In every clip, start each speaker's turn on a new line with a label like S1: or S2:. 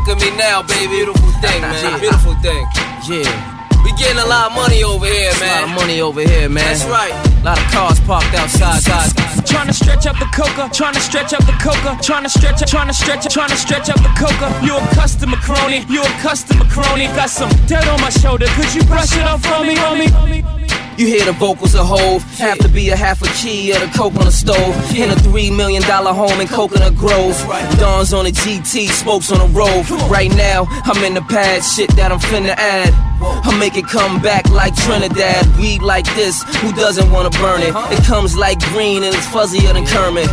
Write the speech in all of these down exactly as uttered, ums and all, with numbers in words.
S1: look at me now, baby. Beautiful thing, man. Yeah. Beautiful thing.
S2: Yeah.
S1: We getting a lot of money over here, man.
S2: A lot of money over here, man.
S1: That's right.
S2: A lot of cars parked outside.
S3: Trying to stretch up the coca, trying to stretch up the coca, trying to stretch up, trying to stretch up, trying to stretch up the coca. You a customer crony, you a customer crony. Got some dirt on my shoulder, could you brush it off for me, homie?
S2: You hear the vocals of Hove, have to be a half a key of the coke on the stove. In a three million dollar home in Coconut Grove. Dawn's on a G T, smokes on a Rove. Right now, I'm in the pad, shit that I'm finna add. I'll make it come back like Trinidad. Weed like this, who doesn't wanna burn it? It comes like green and it's fuzzier than Kermit.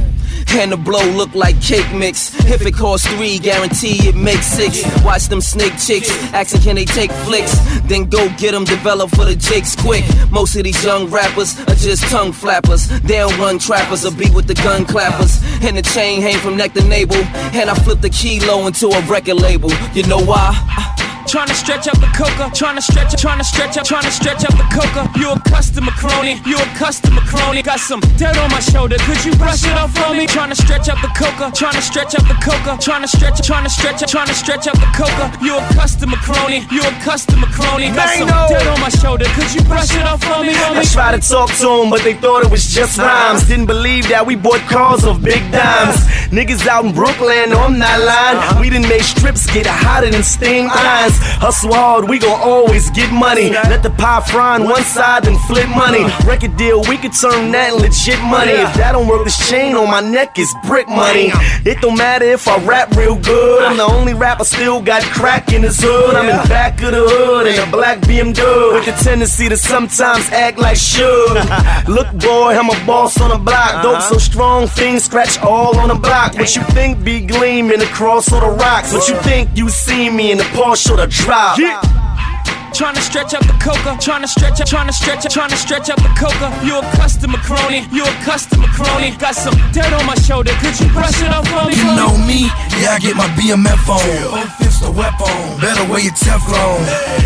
S2: And the blow look like cake mix. If it costs three, guarantee it makes six. Watch them snake chicks, asking can they take flicks. Then go get them, develop for the Jakes quick. Most of these young rappers are just tongue flappers. They don't run trappers or be with the gun clappers. And the chain hang from neck to navel. And I flip the kilo into a record label. You know why?
S3: Trying to stretch up the coca, trying to stretch up, trying to stretch up, trying to stretch up the coca. You a customer crony, you a customer crony. Got some dirt on my shoulder, could you brush it off for me? Trying to stretch up the coca, trying to stretch up the coca, trying to stretch up, trying to stretch up, trying to stretch up the coca. You a customer crony, you a customer crony. Got some dirt on my shoulder, could you brush it off for me?
S4: I tried to talk to them, but they thought it was just rhymes. Didn't believe that we bought cars of big dimes. Niggas out in Brooklyn, no I'm not lying. We done made strips get hotter than steam irons. Hustle hard, we gon' always get money. Let the pie fry on one side, then flip money. Record deal, we could turn that legit money. If that don't work, this chain on my neck is brick money. It don't matter if I rap real good. I'm the only rapper still got crack in his hood. I'm in back of the hood in a black B M W with the tendency to sometimes act like Suge. Look boy, I'm a boss on the block. Dope so strong, things scratch all on the block. What you think be gleaming across all the rocks? What you think you see me in the Porsche or the drop? Yeah.
S3: Trying to stretch up the coca, trying to stretch up, trying to stretch up, trying to stretch up the coca. You a customer crony, you a customer crony. Got some dirt on my shoulder, could you brush it off for me?
S5: You know me, yeah I get my B M F on. Both fists a weapon, better wear your Teflon.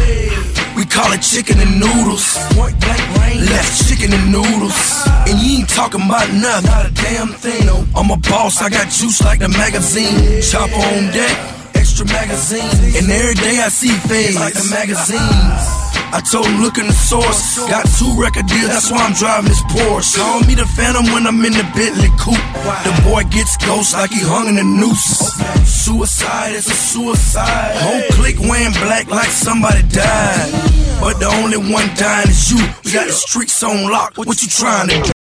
S5: We call it chicken and noodles. Point blank range, left chicken and noodles. And you ain't talking about nothing, not a damn thing. I'm a boss, I got juice like the magazine. Chopper on deck, extra magazine. And every day I see things like the magazines. I told him look in the source. Got two record deals, that's why I'm driving this Porsche. Call me the Phantom when I'm in the Bentley coupe. The boy gets ghost like he hung in a noose. Suicide is a suicide. Whole clique wearing black like somebody died. But the only one dying is you. We got the streets on lock. What you trying to do?